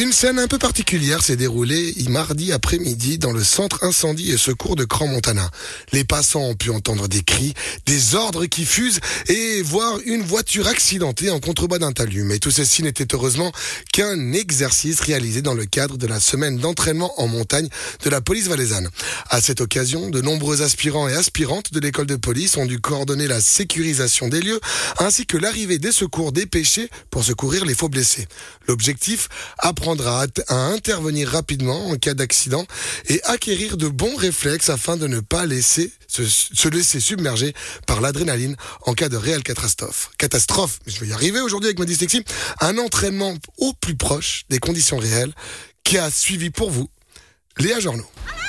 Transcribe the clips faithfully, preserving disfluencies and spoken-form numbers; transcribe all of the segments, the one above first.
Une scène un peu particulière s'est déroulée mardi après-midi dans le centre incendie et secours de Crans-Montana. Les passants ont pu entendre des cris, des ordres qui fusent et voir une voiture accidentée en contrebas d'un talus. Mais tout ceci n'était heureusement qu'un exercice réalisé dans le cadre de la semaine d'entraînement en montagne de la police valaisanne. À cette occasion, de nombreux aspirants et aspirantes de l'école de police ont dû coordonner la sécurisation des lieux ainsi que l'arrivée des secours dépêchés pour secourir les faux blessés. L'objectif, apprendre à, à intervenir rapidement en cas d'accident et acquérir de bons réflexes afin de ne pas laisser se, se laisser submerger par l'adrénaline en cas de réelle catastrophe. Catastrophe, je vais y arriver aujourd'hui avec ma dyslexie. Un entraînement au plus proche des conditions réelles qui a suivi pour vous Léa Jorno.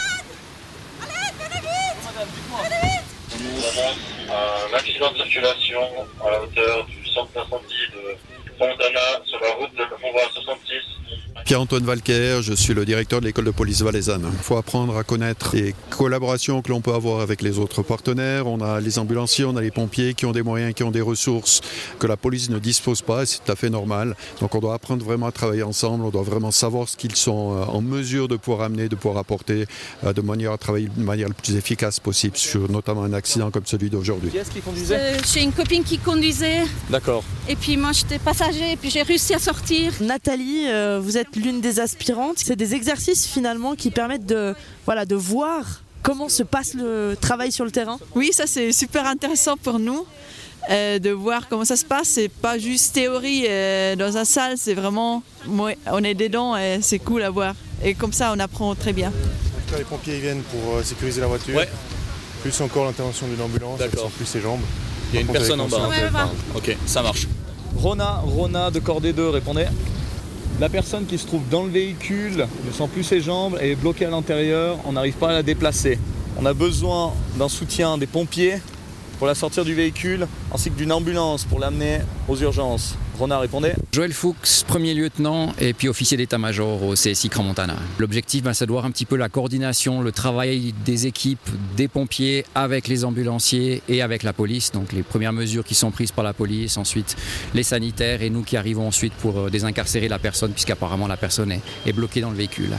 Un accident de circulation à la hauteur du centre d'incendie de Montana sur la route de Convoi soixante-six. Pierre-Antoine Valquer, je suis le directeur de l'école de police valaisanne. Il faut apprendre à connaître les collaborations que l'on peut avoir avec les autres partenaires. On a les ambulanciers, on a les pompiers qui ont des moyens, qui ont des ressources que la police ne dispose pas, et c'est tout à fait normal. Donc on doit apprendre vraiment à travailler ensemble, on doit vraiment savoir ce qu'ils sont en mesure de pouvoir amener, de pouvoir apporter, de manière à travailler de manière la plus efficace possible sur notamment un accident comme celui d'aujourd'hui. Qui est-ce qui conduisait ? euh, J'ai une copine qui conduisait. D'accord. Et puis moi j'étais passager et puis j'ai réussi à sortir. Nathalie, euh, vous êtes l'une des aspirantes. C'est des exercices finalement qui permettent de, voilà, de voir comment se passe le travail sur le terrain. Oui, ça c'est super intéressant pour nous euh, de voir comment ça se passe. C'est pas juste théorie euh, dans un salle, c'est vraiment, ouais, on est dedans et c'est cool à voir. Et comme ça on apprend très bien. Quand les pompiers viennent pour euh, sécuriser la voiture, ouais. Plus encore l'intervention d'une ambulance, plus ses jambes. Il y a une personne en bas. Ouais, ouais, ouais. Ok, ça marche. Rona, Rona de Cordée deux, répondez. La personne qui se trouve dans le véhicule ne sent plus ses jambes, elle est bloquée à l'intérieur, on n'arrive pas à la déplacer. On a besoin d'un soutien des pompiers pour la sortir du véhicule, ainsi que d'une ambulance pour l'amener aux urgences. Rona, répondez. Joël Fuchs, premier lieutenant et puis officier d'état-major au C S I Crans-Montana. L'objectif, ben, c'est de voir un petit peu la coordination, le travail des équipes, des pompiers avec les ambulanciers et avec la police. Donc les premières mesures qui sont prises par la police, ensuite les sanitaires et nous qui arrivons ensuite pour désincarcérer la personne puisqu'apparemment la personne est, est bloquée dans le véhicule.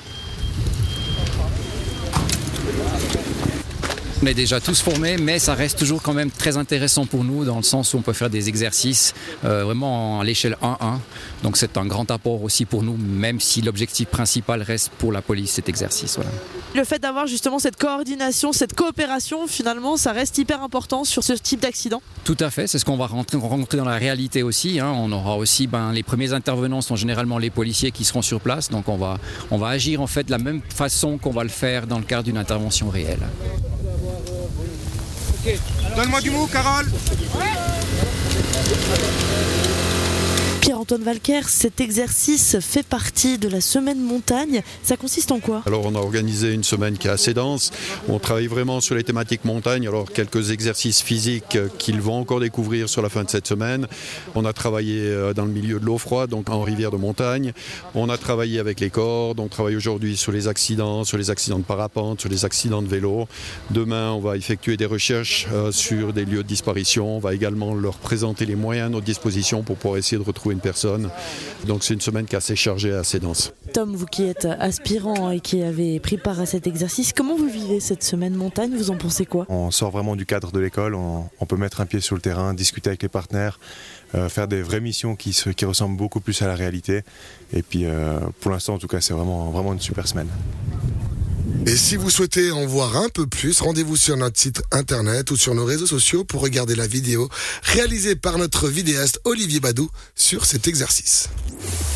On est déjà tous formés, mais ça reste toujours quand même très intéressant pour nous dans le sens où on peut faire des exercices euh, vraiment à l'échelle un un. Donc c'est un grand apport aussi pour nous, même si l'objectif principal reste pour la police, cet exercice. Voilà. Le fait d'avoir justement cette coordination, cette coopération, finalement, ça reste hyper important sur ce type d'accident. Tout à fait, c'est ce qu'on va rentrer, rencontrer dans la réalité aussi. Hein. On aura aussi, ben, les premiers intervenants sont généralement les policiers qui seront sur place, donc on va, on va agir en fait de la même façon qu'on va le faire dans le cadre d'une intervention réelle. Donne-moi du mot, Carole. Pierre-Antoine Valquer, cet exercice fait partie de la semaine montagne. Ça consiste en quoi ? Alors on a organisé une semaine qui est assez dense. On travaille vraiment sur les thématiques montagne. Alors quelques exercices physiques qu'ils vont encore découvrir sur la fin de cette semaine. On a travaillé dans le milieu de l'eau froide, donc en rivière de montagne. On a travaillé avec les cordes. On travaille aujourd'hui sur les accidents, sur les accidents de parapente, sur les accidents de vélo. Demain, on va effectuer des recherches euh, sur des lieux de disparition. On va également leur présenter les moyens à notre disposition pour pouvoir essayer de retrouver une personne. Donc c'est une semaine qui est assez chargée et assez dense. Tom, vous qui êtes aspirant et qui avez pris part à cet exercice, comment vous vivez cette semaine montagne ? Vous en pensez quoi ? On sort vraiment du cadre de l'école, on, on peut mettre un pied sur le terrain, discuter avec les partenaires, euh, faire des vraies missions qui, se, qui ressemblent beaucoup plus à la réalité. Et puis euh, pour l'instant en tout cas c'est vraiment, vraiment une super semaine. Et si vous souhaitez en voir un peu plus, rendez-vous sur notre site internet ou sur nos réseaux sociaux pour regarder la vidéo réalisée par notre vidéaste Olivier Badou sur cet exercice.